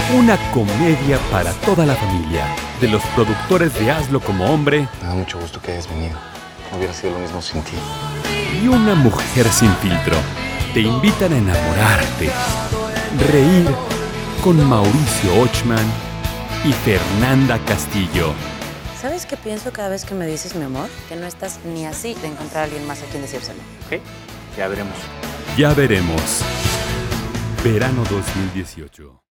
Una comedia para toda la familia, de los productores de Hazlo como Hombre. Me da mucho gusto que hayas venido. No hubiera sido lo mismo sin ti. Y Una mujer sin filtro. Te invitan a enamorarte, reír con Mauricio Ochman y Fernanda Castillo. ¿Sabes qué pienso cada vez que me dices mi amor? Que no estás ni así de encontrar a alguien más a quien decírselo. ¿Qué? Ya veremos. Ya veremos. Verano 2018.